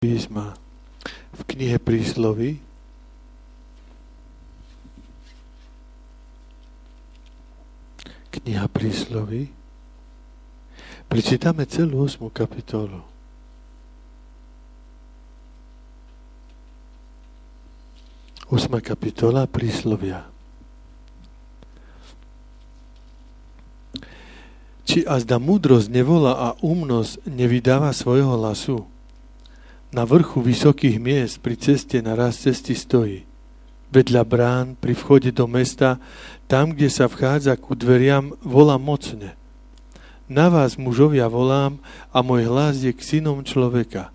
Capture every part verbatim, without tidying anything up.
písma v knihe Prísloví kniha Prísloví prečítame celú ôsmu kapitolu. ôsma kapitola Príslovia. Či azda múdrosť nevolá a úmnosť nevydáva svojho hlasu? Na vrchu vysokých miest pri ceste na raz cesty stojí. Vedľa brán pri vchode do mesta, tam, kde sa vchádza ku dveriam, volá mocne. Na vás, mužovia, volám a môj hlas je k synom človeka.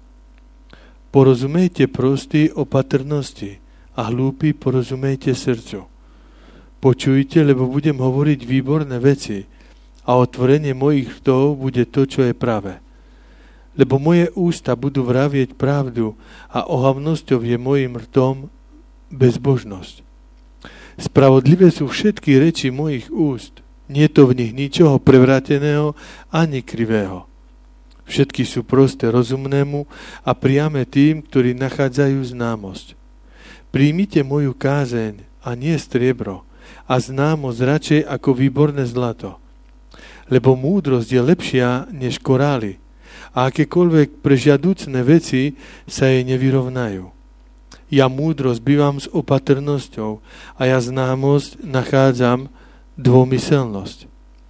Porozumejte prostí opatrnosti a hlúpi porozumejte srdcu. Počujte, lebo budem hovoriť výborné veci a otvorenie mojich rtov bude to, čo je pravé. Lebo moje ústa budú vravieť pravdu a ohavnosťou je mojim rtom bezbožnosť. Spravodlivé sú všetky reči mojich úst, nie to v nich ničoho prevráteného ani krivého. Všetky sú prosté rozumnému a priame tým, ktorí nachádzajú známosť. Príjmite moju kázeň a nie striebro a známosť radšej ako výborné zlato. Lebo múdrosť je lepšia než korály, a akékoľvek prežiaducné veci sa jej nevyrovnajú. Ja múdrosť bývam s opatrnosťou a ja známosť nachádzam dvomyselnosť.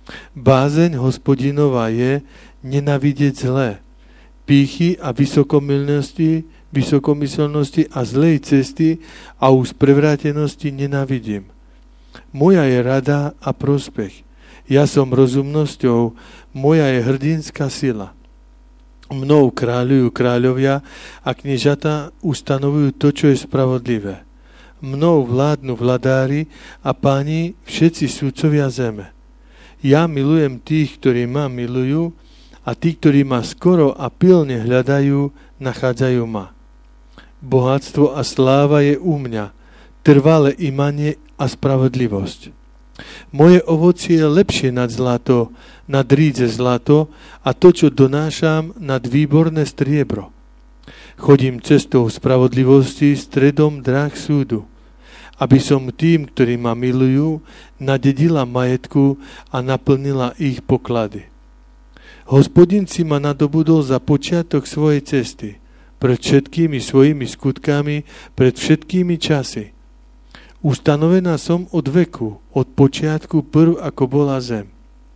Bázeň Hospodinová je nenávidieť zlé, pýchy a vysokomyselnosti, vysokomyselnosti a zlej cesty a už prevrátenosti nenávidím. Moja je rada a prospech. Ja som rozumnosťou, moja je hrdinská sila. Mnou kráľujú kráľovia a kniežatá ustanovujú to, čo je spravodlivé. Mnou vládnu vladári a páni všetci sudcovia zeme. Ja milujem tých, ktorí ma milujú a tí, ktorí ma skoro a pilne hľadajú, nachádzajú ma. Bohatstvo a sláva je u mňa, trvalé imanie a spravodlivosť. Moje ovocie je lepšie nad zlato, nad rídze zlato a to, čo donášam, nad výborné striebro. Chodím cestou spravodlivosti stredom dráh súdu, aby som tým, ktorí ma milujú, nadedila majetku a naplnila ich poklady. Hospodin si ma nadobudol za počiatok svojej cesty, pred všetkými svojimi skutkami, pred všetkými časy. Ustanovená som od veku, od počiatku prv, ako bola zem.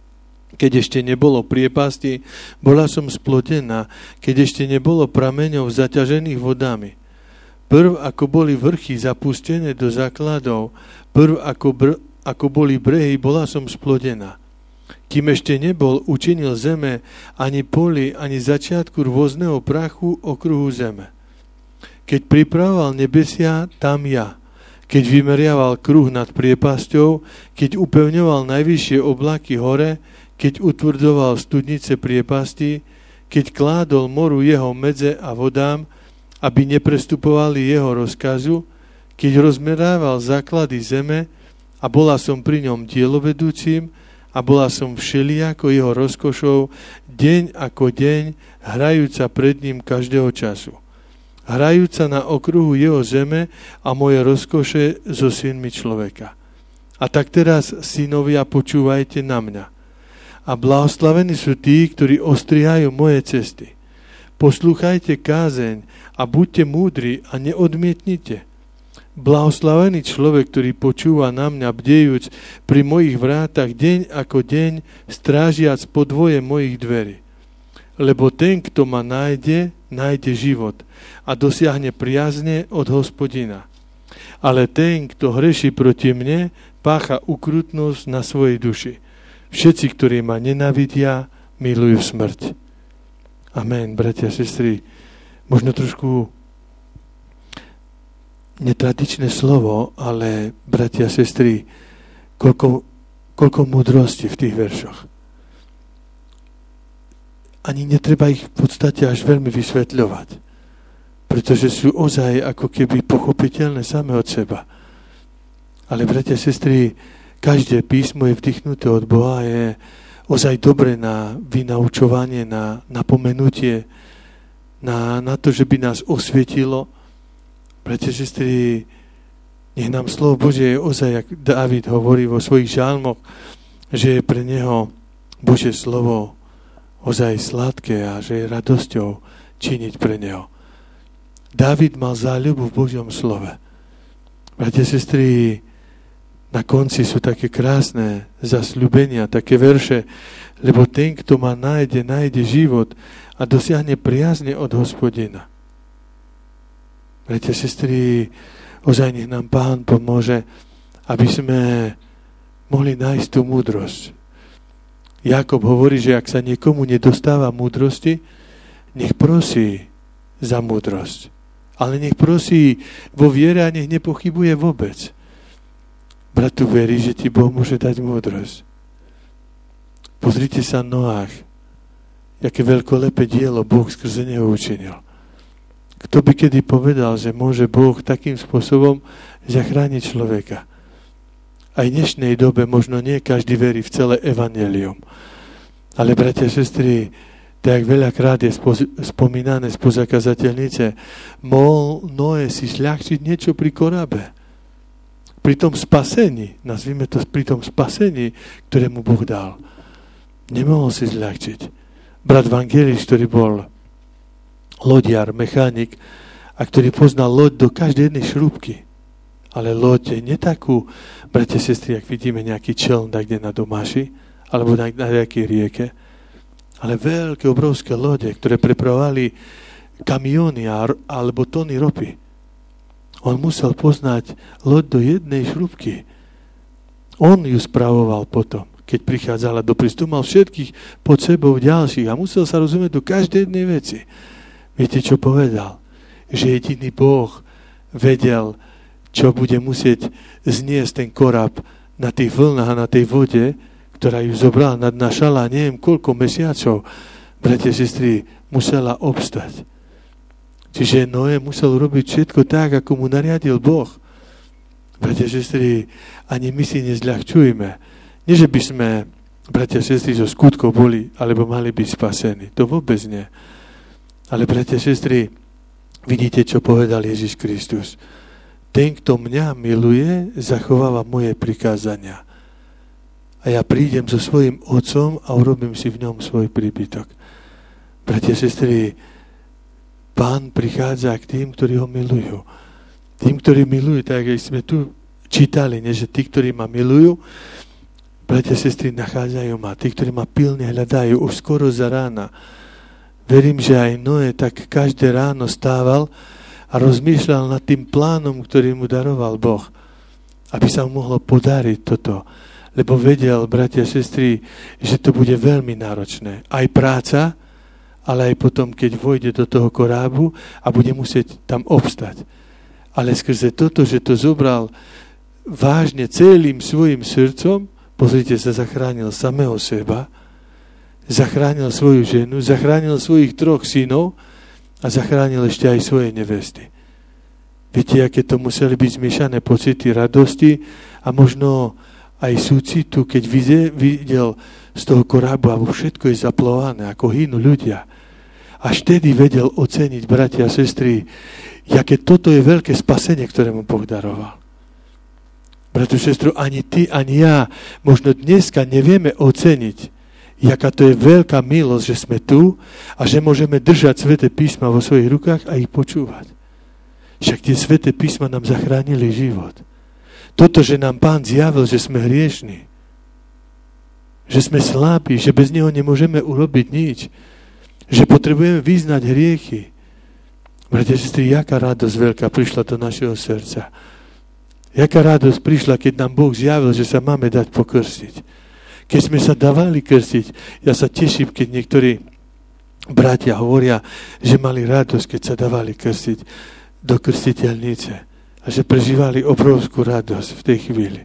Keď ešte nebolo priepasti, bola som splodená, keď ešte nebolo prameňov zaťažených vodami. Prv, ako boli vrchy zapustené do základov, prv, ako, br- ako boli brehy, bola som splodená. Kým ešte nebol, učinil zeme, ani poli, ani začiatku rôzneho prachu okruhu zeme. Keď pripravoval nebesia, tam ja. Keď vymeriaval kruh nad priepasťou, keď upevňoval najvyššie oblaky hore, keď utvrdzoval studnice priepasti, keď kládol moru jeho medze a vodám, aby neprestupovali jeho rozkazu, keď rozmerával základy zeme a bola som pri ňom dielovedúcim a bola som všelijako jeho rozkošou, deň ako deň, hrajúca pred ním každého času. Hrajúca na okruhu jeho zeme a moje rozkoše so synmi človeka. A tak teraz, synovia, počúvajte na mňa. A blahoslavení sú tí, ktorí ostrihajú moje cesty. Poslúchajte kázeň a buďte múdri a neodmietnite. Blahoslavený človek, ktorý počúva na mňa, bdejúc pri mojich vrátach deň ako deň, strážiac podvoje mojich dverí. Lebo ten, kto ma nájde, nájde život a dosiahne priazne od Hospodina. Ale ten, kto hreší proti mne, pácha ukrutnosť na svojej duši. Všetci, ktorí ma nenávidia, milujú smrť. Amen, bratia a sestry. Možno trošku netradičné slovo, ale bratia a sestry, koľko, koľko múdrosti v tých veršoch. Ani netreba ich v podstate až veľmi vysvetľovať, pretože sú ozaj ako keby pochopiteľné same od seba. Ale bratia a sestry, každé písmo je vdychnuté od Boha, je ozaj dobre na vynaučovanie, na napomenutie, na, na to, že by nás osvietilo. Bratia, sestry, nech nám slovo Božie je ozaj, jak Dávid hovorí vo svojich žalmoch, že je pre neho Božie slovo ozaj sladké a že je radosťou činiť pre neho. Dávid mal záľubu v Božom slove. Bratia, sestry, na konci sú také krásne zasľúbenia, také verše, lebo ten, kto ma nájde, nájde život a dosiahne priazne od Hospodina. Bratia, sestry, ozaj nech nám Pán pomôže, aby sme mohli nájsť tú múdrosť. Jakob hovorí, že ak sa niekomu nedostáva múdrosti, nech prosí za múdrosť. Ale nech prosí vo viere a nech nepochybuje vôbec. Bratu, verí, že ti Boh môže dať múdrosť. Pozrite sa Noách, aké veľkolepé dielo Boh skrze neho učinil. Kto by kedy povedal, že môže Boh takým spôsobom zachrániť človeka? Aj v dnešnej dobe možno nie každý verí v celé evanjelium. Ale, bratia a sestry, tak veľakrát je spo- spomínané spoza kazateľnice, mohol Noé si šľahčiť niečo pri korábe. Pri tom spasení, nazvime to pri tom spasení, ktoré mu Boh dal. Nemohol si zľahčiť. Brat Vangelis, ktorý bol lodiar, mechanik, a ktorý poznal loď do každej jednej šrúbky. Ale loď je nie takú, bratia, sestry, ak vidíme nejaký čeln kde na Domáši, alebo na, na nejakej rieke, ale veľké, obrovské lode, ktoré prepravovali kamióny alebo tony ropy. On musel poznať loď do jednej šrúbky. On ju spravoval potom, keď prichádzala do prístupu. Mal všetkých pod sebou ďalších a musel sa rozumieť do každej jednej veci. Viete, čo povedal? Že jediný Boh vedel, čo bude musieť zniesť ten koráb na tých vlnách a na tej vode, ktorá ju zobrala, nadnášala neviem koľko mesiacov. Bratia, sestry, musela obstať. Čiže Noé musel robiť všetko tak, ako mu nariadil Boh. Bratia, sestry, ani my si nezľahčujme. Nie, že by sme, bratia, sestry, zo skutkov boli, alebo mali byť spasení. To vôbec nie. Ale, bratia, sestry, vidíte, čo povedal Ježiš Kristus. Ten, kto mňa miluje, zachováva moje prikázania. A ja prídem so svojím otcom a urobím si v ňom svoj príbytok. Bratia, sestry, Pán prichádza k tým, ktorí ho milujú. Tým, ktorí milujú, tak ako sme tu čítali, nie, že tí, ktorí ma milujú, bratia, sestry, nachádzajú ma. Tí, ktorí ma pilne hľadajú, už skoro za rána. Verím, že aj Noé tak každé ráno stával a rozmýšľal nad tým plánom, ktorý mu daroval Boh. Aby sa mu mohlo podariť toto. Lebo vedel, bratia, sestry, že to bude veľmi náročné. Aj práca, ale aj potom, keď vojde do toho korábu a bude musieť tam obstať. Ale skrze toto, že to zobral vážne celým svojim srdcom, pozrite sa, zachránil samého seba, zachránil svoju ženu, zachránil svojich troch synov a zachránil ešte aj svoje nevesty. Viete, aké to museli byť zmiešané pocity radosti a možno aj súcitu, keď videl z toho korábu a všetko je zaplované, ako hynú ľudia. Až vtedy vedel oceniť, bratia a sestry, jaké toto je veľké spasenie, ktoré mu Boh daroval. Bratia a sestru, ani ty, ani ja možno dneska nevieme oceniť, jaká to je veľká milosť, že sme tu a že môžeme držať sväté písma vo svojich rukách a ich počúvať. Však tie sväté písma nám zachránili život. Toto, že nám Pán zjavil, že sme hriešni, že sme slabí, že bez neho nemôžeme urobiť nič, že potrebujeme vyznať hriechy. Bratia, sestry, jaká radosť veľká prišla do našeho srdca. Jaká radosť prišla, keď nám Boh zjavil, že sa máme dať pokrstiť. Keď sme sa dávali krstiť, ja sa teším, keď niektorí bratia hovoria, že mali radosť, keď sa dávali krstiť do krstiteľnice a že prežívali obrovskú radosť v tej chvíli.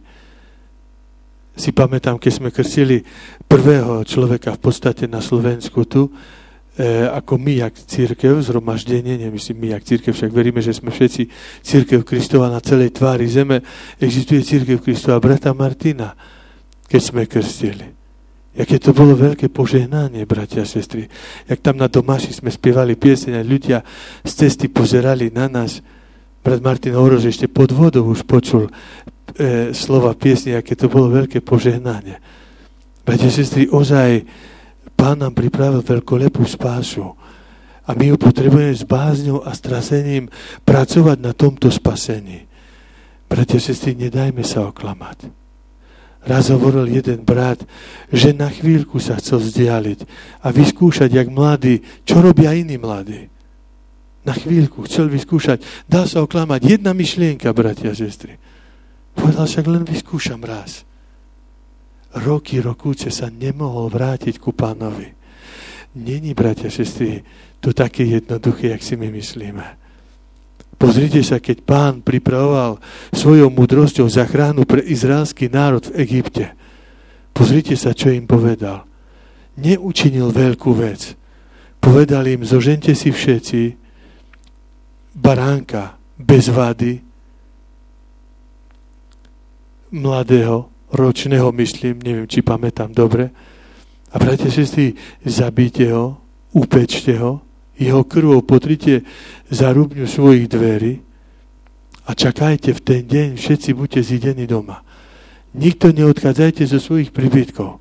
Si pamätám, keď sme krstili prvého človeka v podstate na Slovensku tu, e, ako my, jak církev, zhromaždenie, nemyslím my, jak církev, však veríme, že sme všetci církev Kristova na celej tvári zeme. Existuje církev Kristova brata Martina, keď sme krstili. Jaké to bolo veľké požehnanie, bratia a sestry. Jak tam na Domáši sme spievali pieseň a ľudia z cesty pozerali na nás. Brat Martin Orož ešte pod vodou už počul e, slova piesne, aké to bolo veľké požehnanie. Bratia a sestry, ozaj Pán nám pripravil veľkolepú spásu a my ju potrebujeme s bázňou a strasením pracovať na tomto spasení. Bratia a sestry, nedajme sa oklamať. Raz hovoril jeden brat, že na chvíľku sa chcel vzdialiť a vyskúšať, jak mladí, čo robia iní mladí. Na chvíľku chcel vyskúšať. Dal sa oklamať. Jedna myšlienka, bratia a sestry. Povedal, však len vyskúšam raz. Roky, rokúce sa nemohol vrátiť ku Pánovi. Není, bratia a sestry, to také jednoduché, jak si my myslíme. Pozrite sa, keď Pán pripravoval svojou múdrosťou záchranu pre izraelský národ v Egypte. Pozrite sa, čo im povedal. Neučinil veľkú vec. Povedal im, zožente si všetci baránka bez vady, mladého, ročného, myslím, neviem, či pamätám dobre. A bratia, sestry, zabíte ho, upečte ho, jeho krvou potrite zarubňu svojich dverí a čakajte v ten deň, všetci buďte zidení doma. Nikto neodchádzajte zo svojich príbytkov.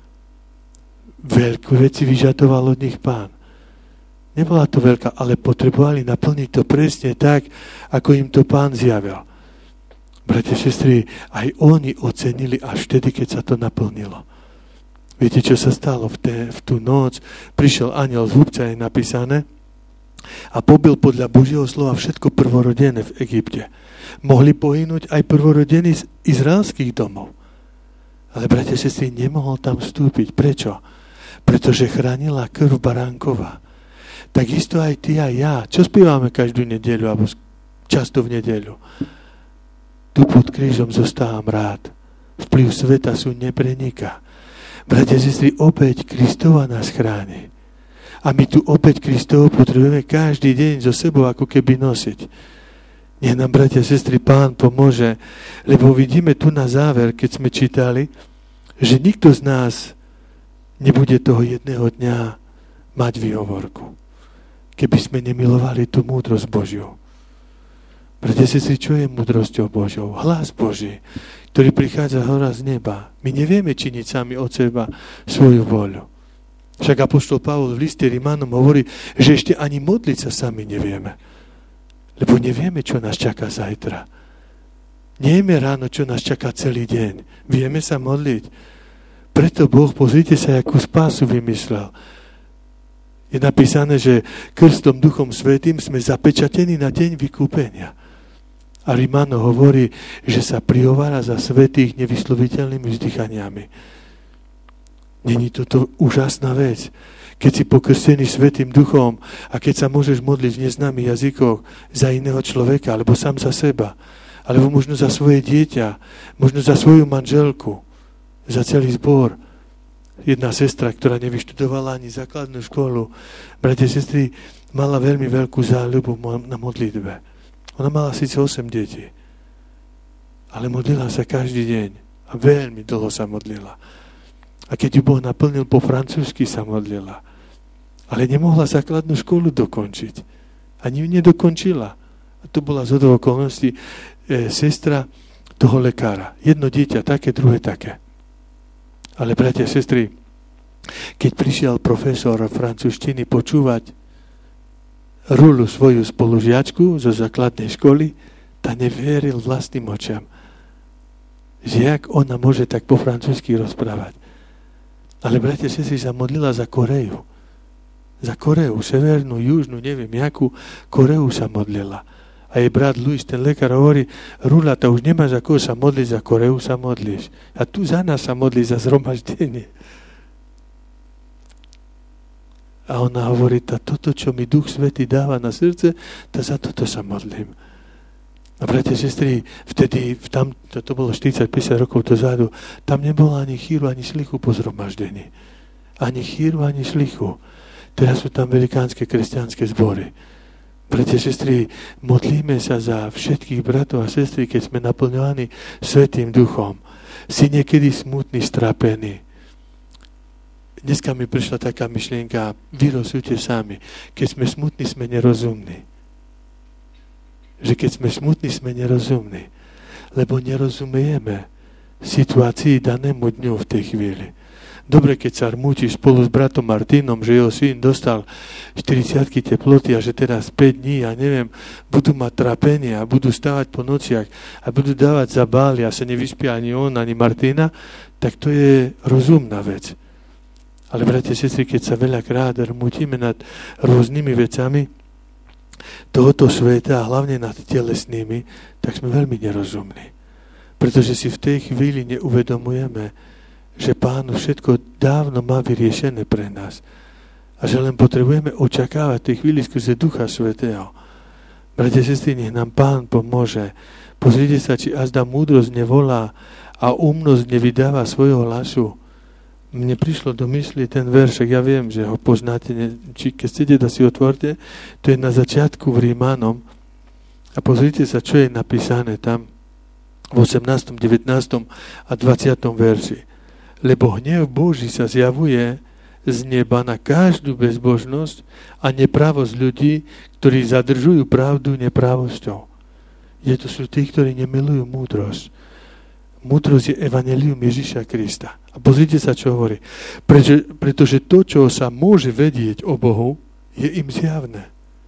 Veľkú veci vyžadoval od nich Pán. Nebola to veľká, ale potrebovali naplniť to presne tak, ako im to Pán zjavil. Bratia, sestry, aj oni ocenili až vtedy, keď sa to naplnilo. Viete, čo sa stalo v, té, v tú noc? Prišiel anjel z húbca, je napísané, a pobil podľa Božieho slova všetko prvorodené v Egypte. Mohli pohynúť aj prvorodení z izraelských domov. Ale, bratia, sestry, nemohol tam vstúpiť. Prečo? Pretože chránila krv baránkova. Takisto aj ty a ja. Čo spívame každú nedeľu, alebo často v nedeľu? Tu pod krížom zostávam rád. Vplyv sveta sú nepreniká. Bratia, sestry, opäť Kristova nás chráni. A my tu opäť Kristovo potrebujeme každý deň so sebou ako keby nosiť. Nech nám, bratia, sestry, Pán pomôže, lebo vidíme tu na záver, keď sme čítali, že nikto z nás nebude toho jedného dňa mať výhovorku, keby sme nemilovali tú múdrosť Božiu. Bratia, sestry, čo je múdrosťou Božou? Hlas Boží, ktorý prichádza hora z neba. My nevieme činiť sami od seba svoju voľu. Však apoštol Pavol v liste Rimanom hovorí, že ešte ani modliť sa sami nevieme. Lebo nevieme, čo nás čaká zajtra. Nevieme ráno, čo nás čaká celý deň. Vieme sa modliť. Preto Boh, pozrite sa, akú spásu vymyslel. Je napísané, že krstom Duchom Svätým sme zapečatení na deň vykúpenia. A Rimano hovorí, že sa prihovára za svätých nevysloviteľnými vzdychaniami. Není toto úžasná vec, keď si pokrstený Svätým Duchom a keď sa môžeš modliť v neznámych jazykoch za iného človeka, alebo sám za seba, alebo možno za svoje dieťa, možno za svoju manželku, za celý zbor. Jedna sestra, ktorá nevyštudovala ani základnú školu, bratia, sestry, mala veľmi veľkú záľubu na modlitbe. Ona mala síce osem detí, ale modlila sa každý deň a veľmi dlho sa modlila. A keď ju Boh naplnil, po francúzsky sa modlila. Ale nemohla základnú školu dokončiť. Ani ju nedokončila. A to bola zhodou okolností e, sestra toho lekára. Jedno dieťa také, druhé také. Ale, bratia, sestry, keď prišiel profesor francúzštiny počúvať Rulu, svoju spolužiačku zo základnej školy, tá neveril vlastným očam. Že jak ona môže tak po francúzsky rozprávať. Ale, bratia, sestry, sa modlila za Koreju. Za Koreu, severnú, južnú, neviem, jakú Koreu sa modlila. A jej brat Luis, ten lekár, hovorí, Rula, to už nemáš za koho sa modliť, za Koreu sa modlíš. A tu za nás sa modlí, za zhromaždenie. A ona hovorí, tá toto, čo mi Duch Svätý dáva na srdce, tá za toto sa modlím. A bratia, sestry, vtedy, tam, to, to bolo štyridsať päťdesiat rokov dozadu, tam nebolo ani chýru, ani šlichu po zhromaždení. Ani chýru, ani šlichu. Teraz sú tam velikánske kresťanské zbory. Bratia, sestry, modlíme sa za všetkých bratov a sestry, keď sme naplňovaní Svätým Duchom. Si niekedy smutný, strapený. Dneska mi prišla taká myšlienka, vyrozujte sami. Keď sme smutní, sme nerozumní. Že keď sme smutní, sme nerozumní. Lebo nerozumieme situácii danému dňu v tej chvíli. Dobre, keď sa rmútiš spolu s bratom Martinom, že jeho syn dostal štyridsiatky teploty a že teraz päť dní, ja neviem, budú mať trápenie a budú stávať po nociach a budú dávať za báli a sa nevyspia ani on, ani Martina, tak to je rozumná vec. Ale, bratia, sestry, keď sa veľakrát rmútime nad rôznymi vecami tohoto sveta a hlavne nad telesnými, tak sme veľmi nerozumní. Pretože si v tej chvíli neuvedomujeme, že Pán všetko dávno má vyriešené pre nás. A že len potrebujeme očakávať tej chvíli skrze Ducha Svätého. Bratia, sestry, nech nám Pán pomôže. Pozrite sa, či azda múdrosť nevolá a umnosť nevydáva svojho hlasu. Mne prišlo do mysli ten veršek, ja viem, že ho poznáte, či keď chcete, da si otvorte, to je na začiatku v Rímanom. A pozrite sa, čo je napísané tam v osemnástom, devätnástom a dvadsiatom verši. Lebo hnev Boží sa zjavuje z neba na každú bezbožnosť a nepravosť ľudí, ktorí zadržujú pravdu nepravosťou. Je to sú tí, ktorí nemilujú múdrosť. Múdrosť je evanjelium Ježiša Krista. A pozrite sa, čo hovorí. Pretože, pretože to, čo sa môže vedieť o Bohu, je im zjavné.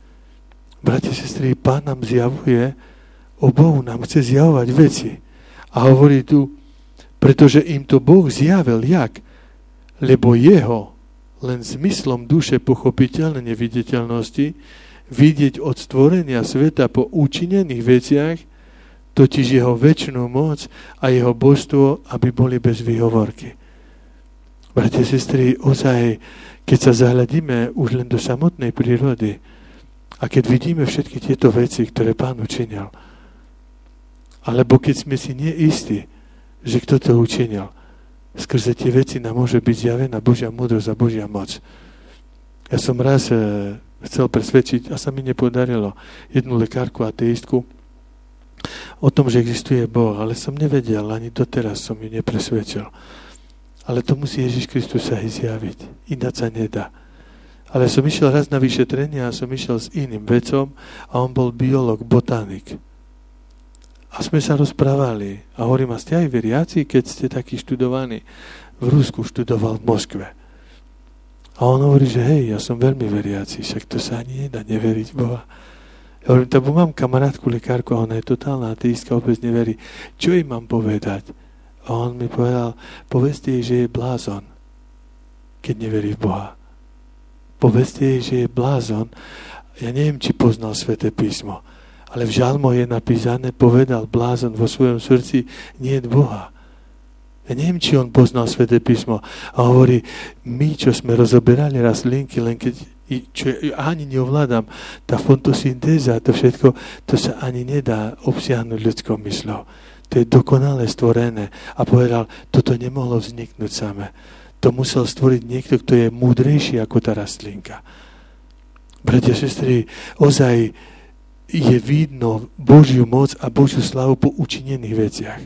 Bratia, sestry, Pán nám zjavuje o Bohu, nám chce zjavovať veci. A hovorí tu, pretože im to Boh zjavil, jak? Lebo jeho len zmyslom duše pochopiteľnej neviditeľnosti vidieť od stvorenia sveta po učinených veciach, totiž jeho večnú moc a jeho božstvo, aby boli bez výhovorky. Bratia, sestry, ozaj, keď sa zahľadíme už len do samotnej prírody a keď vidíme všetky tieto veci, ktoré Pán učinil, alebo keď sme si neistí, že kto to učinil. Skrze tie veci nám môže byť zjavená Božia múdrosť a Božia moc. Ja som raz e, chcel presvedčiť, a sa mi nepodarilo, jednu lekárku ateistku o tom, že existuje Boh, ale som nevedel, ani doteraz som ju nepresvedčil. Ale to musí Ježiš Kristus sa aj zjaviť. Ináč sa nedá. Ale som išiel raz na vyšetrenie a som išiel s iným vedcom a on bol biológ, botanik. A sme sa rozprávali a hovorím, a ste aj veriaci, keď ste takí študovaní? V Rusku študoval v Moskve. A on hovorí, že hej, ja som veľmi veriaci, však to sa ani nedá neveriť Boha. Ja hovorím, to mám kamarátku, lekárku, a ona je totálna ateistka, vôbec neverí. Čo im mám povedať? A on mi povedal, povedzte jej, že je blázon, keď neverí v Boha. Povedzte jej, že je blázon. Ja neviem, či poznal Sväté písmo. Ale v žalmoch je napísané, povedal blázon vo svojom srdci, nie je Boha. Ja neviem, či on poznal Sväté písmo. A hovorí, my, čo sme rozoberali rastlinky, len keď, čo ja ani neovládam, tá fotosyntéza, to všetko, to sa ani nedá obsiahnuť ľudskou mysľou. To je dokonale stvorené. A povedal, toto nemohlo vzniknúť samé. To musel stvoriť niekto, kto je múdrejší ako tá rastlinka. Bratia, sestry, ozaj je vidno Božiu moc a Božiu slavu po učinených veciach.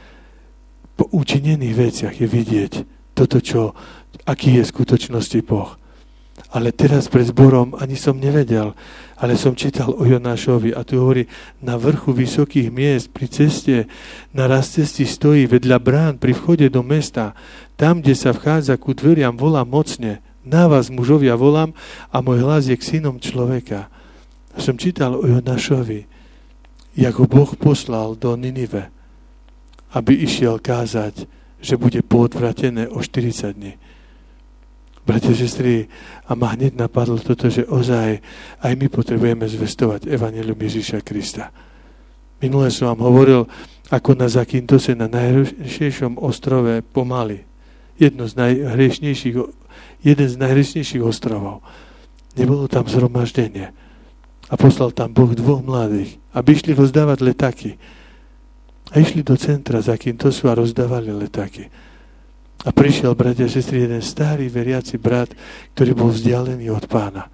Po učinených veciach je vidieť toto, čo, aký je v skutočnosti Boh. Ale teraz pred zborom ani som nevedel, ale som čítal o Jonášovi a tu hovorí, na vrchu vysokých miest pri ceste, na raz cesti stojí vedľa brán pri vchode do mesta, tam, kde sa vchádza ku dveriam, volá mocne, na vás mužovia volám a môj hlas je k synom človeka. A som čítal o Jonášovi, jak ho Boh poslal do Ninive, aby išiel kázať, že bude poodvratené o štyridsať dní. Bratia, sestry, a ma hneď napadlo toto, že ozaj aj my potrebujeme zvestovať evanjelium Ježiša Krista. Minule som vám hovoril, ako na Zakintose, na najhriešnejšom ostrove pomaly. Jedno z najhriešnejších, jeden z najhriešnejších ostrovov. Nebolo tam zhromaždenie. A poslal tam Boh dvoch mladých, aby išli rozdávať letáky. A išli do centra Zakintosu a rozdávali letáky. A prišiel, bratia a sestry, jeden starý veriaci brat, ktorý bol vzdialený od Pána.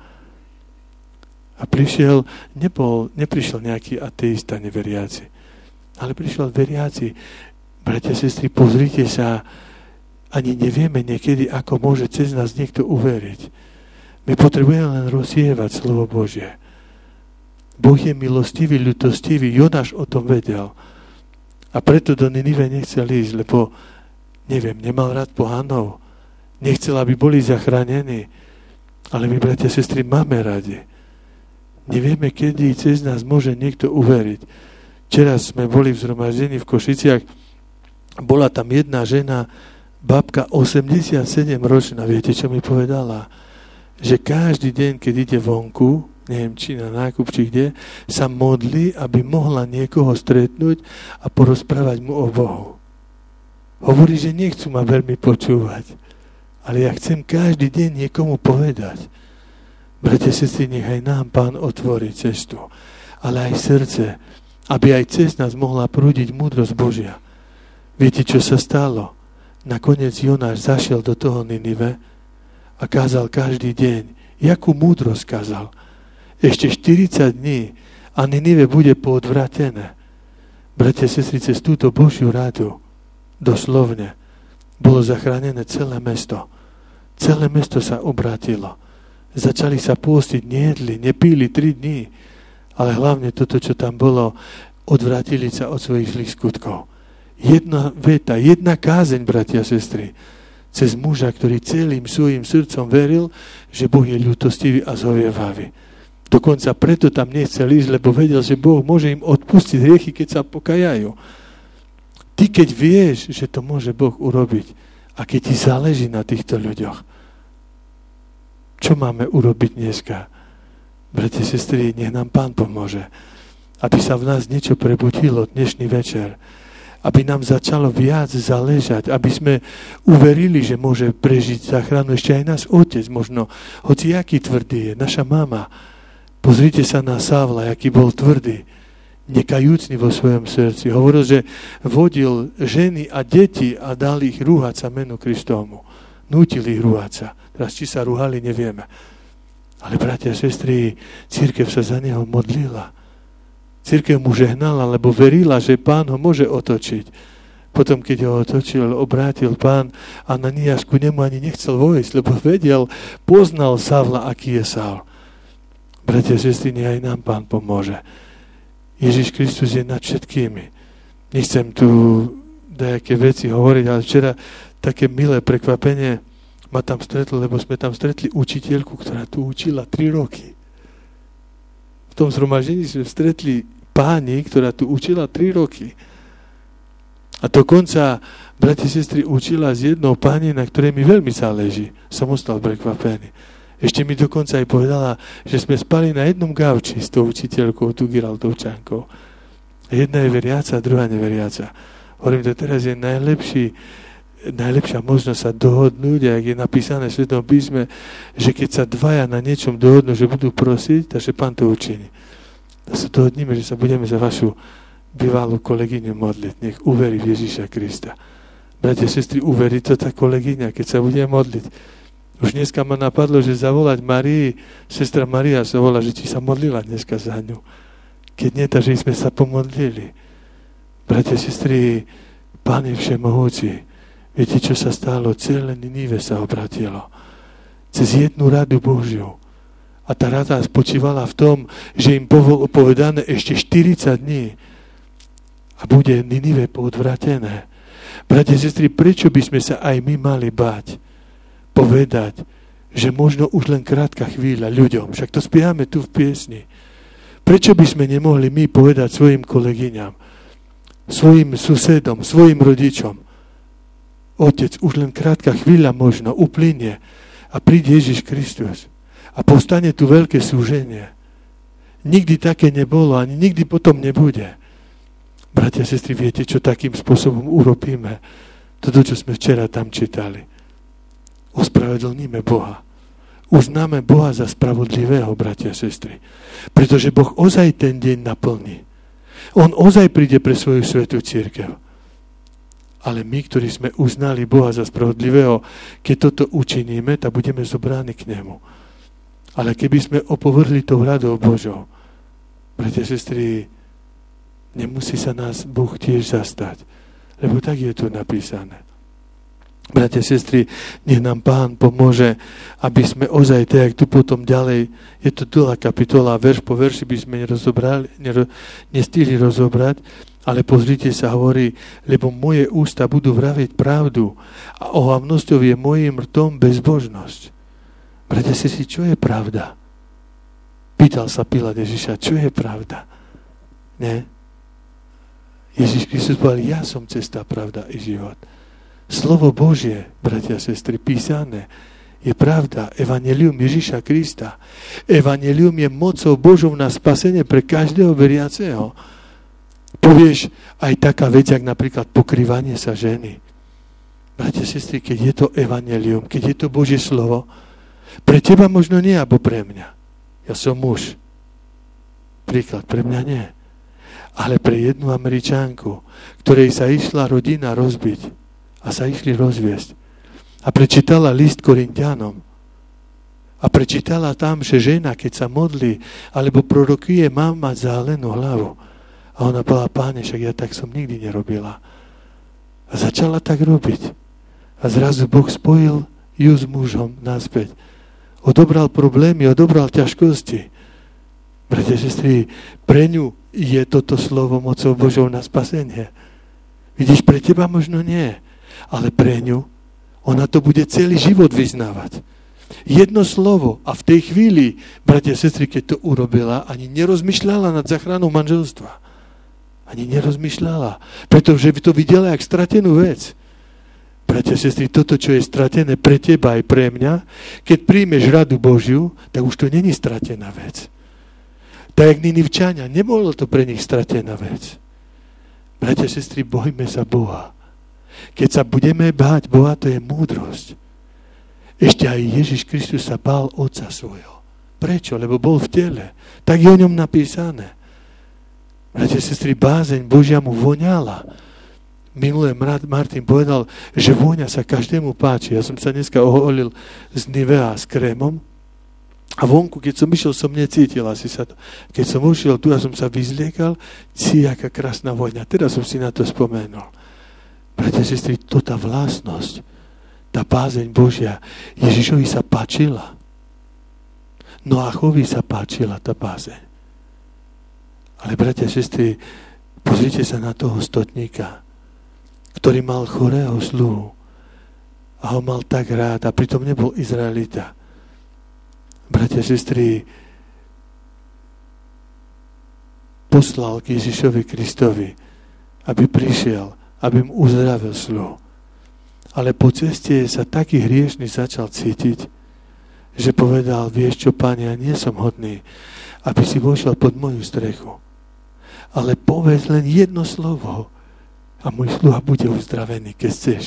A prišiel, nebol, neprišiel nejaký ateista neveriaci, ale prišiel veriaci. Bratia a sestry, pozrite sa, ani nevieme niekedy, ako môže cez nás niekto uveriť. My potrebujeme len rozsievať slovo Božie. Boh je milostivý, ľutostivý. Jonáš o tom vedel. A preto do Ninive nechcel ísť, lebo, neviem, nemal rád pohanov. Nechcel, aby boli zachránení. Ale my, bratia a sestry, máme radi. Nevieme, kedy cez nás môže niekto uveriť. Včera sme boli v zhromaždení v Košiciach. Bola tam jedna žena, babka osemdesiatsedem ročná. Viete, čo mi povedala? Že každý deň, keď ide vonku, neviem, či na nákup, či kde, sa modlí, aby mohla niekoho stretnúť a porozprávať mu o Bohu. Hovorí, že nechcú ma veľmi počúvať, ale ja chcem každý deň niekomu povedať. Bratia, sestry, nech aj nám Pán otvorí cestu, ale aj srdce, aby aj cez nás mohla prúdiť múdrosť Božia. Viete, čo sa stalo? Nakoniec Jonáš zašiel do toho Ninive a kázal každý deň. Jakú múdrosť kázal? Ešte štyridsať dní a Ninive bude poodvratené. Bratia, sestry, cez túto Božiu radu doslovne bolo zachránené celé mesto. Celé mesto sa obrátilo. Začali sa pôstiť, nejedli, nepíli tri dní. Ale hlavne toto, čo tam bolo, odvrátili sa od svojich zlých skutkov. Jedna veta, jedna kázeň, bratia a sestry, cez muža, ktorý celým svojim srdcom veril, že Boh je ľutostivý a zhovievavý. Dokonca preto tam nechcel ísť, lebo vedel, že Boh môže im odpustiť hriechy, keď sa pokajajú. Ty, keď vieš, že to môže Boh urobiť a keď ti záleží na týchto ľuďoch, čo máme urobiť dneska? Bratia, sestry, nech nám Pán pomôže, aby sa v nás niečo prebudilo dnešný večer, aby nám začalo viac záležať, aby sme uverili, že môže prežiť záchranu ešte aj náš otec, možno, hoci aký tvrdý je, naša mama. Pozrite sa na Savla, aký bol tvrdý, nekajúcný vo svojom srdci. Hovoril, že vodil ženy a deti a dal ich rúhať sa menu Kristovmu. Nútil ich rúhať sa. Teraz, či sa rúhali, nevieme. Ale, bratia a sestry, cirkev sa za neho modlila. Cirkev mu žehnala, lebo verila, že Pán ho môže otočiť. Potom, keď ho otočil, obrátil Pán, Ananiáš ku nemu ani nechcel vojsť, lebo vedel, poznal Savla, aký je Saul. Bratia a sestry, aj nám Pán pomôže. Ježiš Kristus je nad všetkými. Nechcem tu nejaké veci hovoriť, ale včera také milé prekvapenie ma tam stretlo, lebo sme tam stretli učiteľku, ktorá tu učila tri roky. V tom zhromaždení sme stretli páni, ktorá tu učila tri roky. A dokonca, bratia, sestry, učila s jednou pani, na ktorej mi veľmi záleží. Som ostal prekvapený. Ešte mi dokonca aj povedala, že sme spali na jednom gauči s tou učiteľkou, tu Giraldovčankou. Jedna je veriaca, druhá neveriaca. Hovorím, to teraz je najlepší najlepšia možnosť sa dohodnúť, a jak je napísané v Svetom písme, že keď sa dvaja na niečom dohodnú, že budú prosiť, takže Pán to učiní. A sa dohodníme, že sa budeme za vašu bývalú kolegyňu modliť. Nech uverí v Ježíša Krista. Bratia, sestry, uverí to tá kolegyňa, keď sa bude modliť. Už dneska ma napadlo, že zavolať Marii, sestra Maria sa volá, že či sa modlila dneska za ňu. Keď nie, takže sme sa pomodlili. Bratia, sestry, Pán je všemohúci. Viete, čo sa stalo? Celé Ninive sa obratilo. Cez jednu radu Božiu. A tá rada spočívala v tom, že im bolo povedané ešte štyridsať dní a bude Ninive poodvratené. Bratia, sestry, prečo by sme sa aj my mali báť? Povedať, že možno už len krátka chvíľa ľuďom. Však to spievame tu v piesni. Prečo by sme nemohli my povedať svojim kolegyňam, svojim susedom, svojim rodičom, Otec, už len krátka chvíľa možno uplynie a príde Ježiš Kristus a postane tu veľké súženie. Nikdy také nebolo, ani nikdy potom nebude. Bratia a sestry, viete, čo takým spôsobom urobíme? Toto, čo sme včera tam čítali. Ospravedlníme Boha. Uznáme Boha za spravodlivého, bratia a sestry. Pretože Boh ozaj ten deň naplní. On ozaj príde pre svoju svätú cirkev. Ale my, ktorí sme uznali Boha za spravodlivého, keď toto učiníme, tak budeme zobráni k nemu. Ale keby sme opovrhli tou radou Božou, bratia a sestry, nemusí sa nás Boh tiež zastať. Lebo tak je tu napísané. Bratia, sestry, nech nám Pán pomôže, aby sme ozaj, tak tu potom ďalej, je to dlhá kapitola, verš po verši by sme nerozobrali, nero, nestihli rozobrať, ale pozrite sa, hovorí, lebo moje ústa budú vraviť pravdu a ohavnosťou je mojím rtom bezbožnosť. Bratia, sestry, čo je pravda? Pýtal sa Pilát Ježiša, čo je pravda? Ne? Ježiš Kristus povedal, ja som cesta, pravda i život. Slovo Božie, bratia a sestry, písané, je pravda. Evanjelium Ježiša Krista. Evanjelium je mocou Božou na spasenie pre každého veriaceho. Povieš aj taká vec, jak napríklad pokrývanie sa ženy. Bratia a sestry, keď je to evanjelium, keď je to Božie slovo, pre teba možno nie, alebo pre mňa. Ja som muž. Príklad, pre mňa nie. Ale pre jednu Američanku, ktorej sa išla rodina rozbiť, a sa išli rozviesť. A prečítala list Korinťanom. A prečítala tam, že žena, keď sa modlí, alebo prorokuje, má mať zálenú hlavu. A ona povedala, Páne, však ja tak som nikdy nerobila. A začala tak robiť. A zrazu Boh spojil ju s mužom naspäť. Odobral problémy, odobral ťažkosti. Bratia, sestry, pre ňu je toto slovo mocou Božou na spasenie. Vidíš, pre teba možno nie. Ale pre ňu, ona to bude celý život vyznávať. Jedno slovo a v tej chvíli, bratia a sestry, keď to urobila, ani nerozmýšľala nad záchranou manželstva. Ani nerozmýšľala, pretože by to videla jak stratenú vec. Bratia a sestry, toto, čo je stratené pre teba aj pre mňa, keď príjmeš radu Božiu, tak už to není stratená vec. Tak jak Ninivčania, nebolo to pre nich stratená vec. Bratia a sestry, bojme sa Boha. Keď sa budeme báť Boha, to je múdrosť. Ešte aj Ježiš Kristus sa bál Otca svojho. Prečo? Lebo bol v tele. Tak je o ňom napísané. Bratia, sestry, bázeň Božia mu voňala. Minulé Martin povedal, že vôňa sa každému páči. Ja som sa dneska oholil z Nivea s krémom a vonku, keď som išiel, som necítil asi sa to. Keď som ušiel tu a som sa vyzliekal, si, aká krásna vôňa. Teraz som si na to spomenul. Bratia, sestry, to tá vlastnosť, tá bázeň Božia, Ježišovi sa páčila. Noachovi sa páčila tá bázeň. Ale, bratia, sestry, pozrite sa na toho stotníka, ktorý mal chorého sluhu a ho mal tak rád a pritom nebol Izraelita. Bratia, sestry, poslal k Ježišovi Kristovi, aby prišiel, aby mu uzdravil sluh. Ale po ceste sa taký hriešný začal cítiť, že povedal, vieš čo, Pane, ja nie som hodný, aby si vošiel pod moju strechu. Ale povedz len jedno slovo a môj sluha bude uzdravený, keď chceš.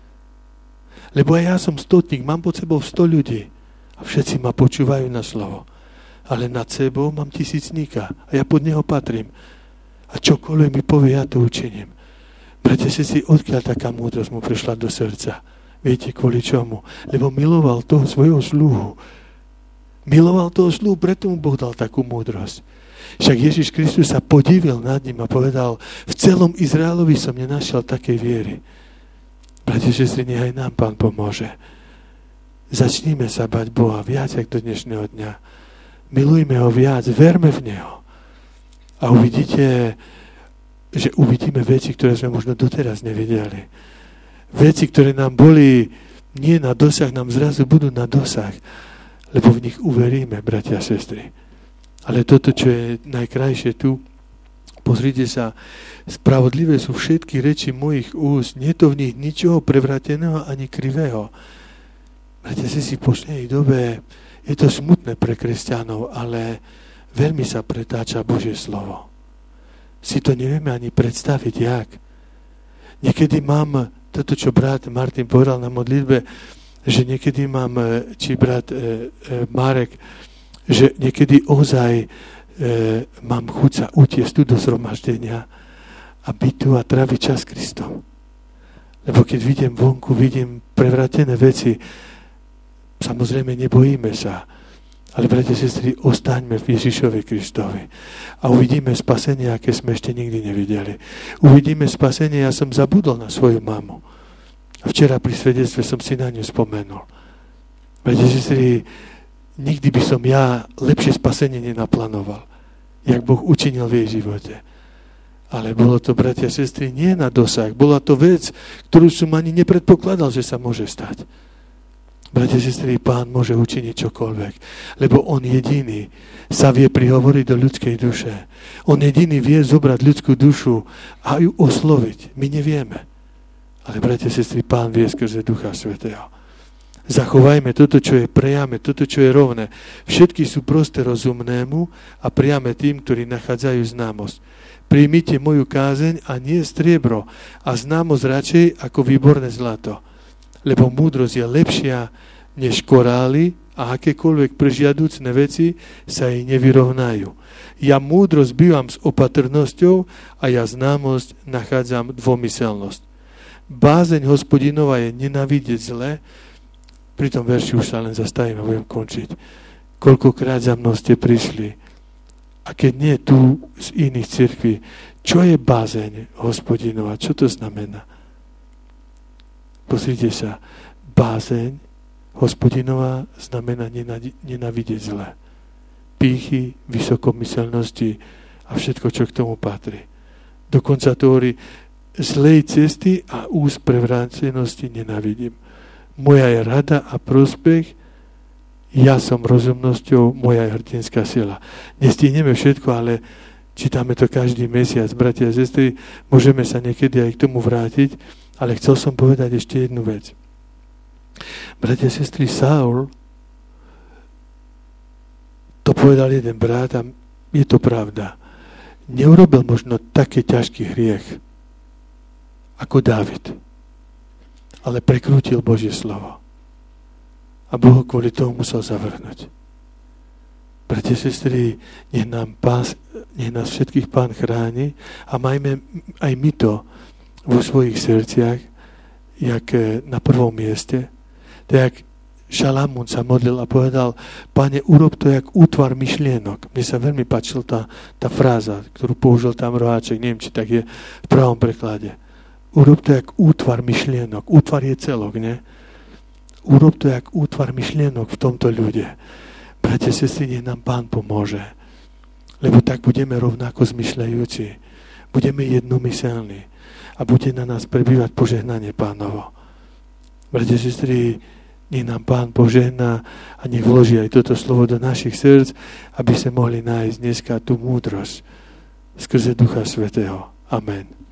Lebo aj ja som stotník, mám pod sebou sto ľudí a všetci ma počúvajú na slovo. Ale nad sebou mám tisícníka a ja pod neho patrím. A čokoľvek mi povie, ja to učiním. Bratia, si odkiaľ taká múdrosť mu prišla do srdca? Viete, kvôli čomu? Lebo miloval toho svojho sluhu. Miloval toho sluhu, preto mu Boh dal takú múdrosť. Však Ježiš Kristus sa podivil nad ním a povedal, v celom Izraelovi som nenašiel takej viery. Bratia, sestry, nech aj nám Pán pomôže. Začníme sa bať Boha viac, ako do dnešného dňa. Milujme ho viac, verme v neho. A uvidíte, že uvidíme veci, ktoré sme možno doteraz nevideli. Veci, ktoré nám boli nie na dosah, nám zrazu budú na dosah, lebo v nich uveríme, bratia a sestry. Ale toto, čo je najkrajšie tu, pozrite sa, spravodlivé sú všetky reči mojich úst, nie to v nich ničoho prevrateného ani krivého. Bratia, sestry, v poslednej dobe je to smutné pre kresťanov, ale veľmi sa pretáča Božie slovo. Si to nevieme ani predstaviť, jak. Niekedy mám toto, čo brat Martin povedal na modlitbe, že niekedy mám, či brat e, e, Marek, že niekedy ozaj e, mám chuť sa utiesť tu do zhromaždenia a byť tu a tráviť čas Kristom. Lebo keď vidím vonku, vidím prevrátené veci, samozrejme nebojíme sa, ale, bratia, sestry, ostaňme v Ježišovi Kristovi a uvidíme spasenie, aké sme ešte nikdy nevideli. Uvidíme spasenie, ja som zabudol na svoju mamu. Včera pri svedectve som si na ňu spomenul. Bratia, sestry, nikdy by som ja lepšie spasenie nenaplánoval, jak Boh učinil v jej živote. Ale bolo to, bratia a sestry, nie na dosah. Bola to vec, ktorú som ani nepredpokladal, že sa môže stať. Bratia a sestry, Pán môže učiniť čokoľvek, lebo On jediný sa vie prihovoriť do ľudskej duše. On jediný vie zobrať ľudskú dušu a ju osloviť. My nevieme. Ale, bratia a sestry, Pán vie skrze Ducha Svätého. Zachovajme toto, čo je priame, toto, čo je rovné. Všetky sú prosté rozumnému a priame tým, ktorí nachádzajú známosť. Príjmite moju kázeň a nie striebro a známosť radšej ako výborné zlato. Lebo múdrosť je lepšia než korály a akékoľvek prežiaducné veci sa jej nevyrovnajú. Ja múdrosť bývam s opatrnosťou a ja známosť nachádzam dvomyselnosť. Bázeň Hospodinova je nenávidieť zle. Pri tom verši už sa len zastavím a budem končiť. Koľkokrát za mnou ste prišli a keď nie tu z iných cirkví, čo je bázeň Hospodinova? Čo to znamená? Pozrite sa, bázeň Hospodinova znamená nenávidieť zle. Pýchy, vysokomyselnosti a všetko, čo k tomu patrí. Dokonca to hovorí, zlej cesty a úst prevrátenosti nenávidím. Moja je rada a prospech, ja som rozumnosťou, moja je hrdinská sila. Nestihneme všetko, ale čítame to každý mesiac. Bratia a sestry, môžeme sa niekedy aj k tomu vrátiť, ale chcel som povedať ešte jednu vec. Bratia a sestry, Saul, to povedal jeden brat a je to pravda. Neurobil možno také ťažký hriech ako Dávid, ale prekrútil Božie slovo. A Boh kvôli tomu musel zavrhnúť. Bratia a sestry, nech, nám pás, nech nás všetkých Pán chráni a majme aj my to vo svojich srdciach, jak na prvom mieste. Tak Šalamún sa modlil a povedal, Pane, urob to jak útvar myšlienok. Mne sa veľmi páčila tá, tá fráza, ktorú použil tam Roháček, neviem, či tak je v pravom preklade. Urob to jak útvar myšlienok. Útvar je celok, ne? Urob to jak útvar myšlienok v tomto ľude. Bratia, sestry, nech nám Pán pomôže. Lebo tak budeme rovnako zmyšľajúci. Budeme jednomyselní. A bude na nás prebývať požehnanie Pánovo. Bratia, sestry, nech nám Pán požehná a nech vloží aj toto slovo do našich srdc, aby sme mohli nájsť dneska tú múdrosť skrze Ducha Svätého. Amen.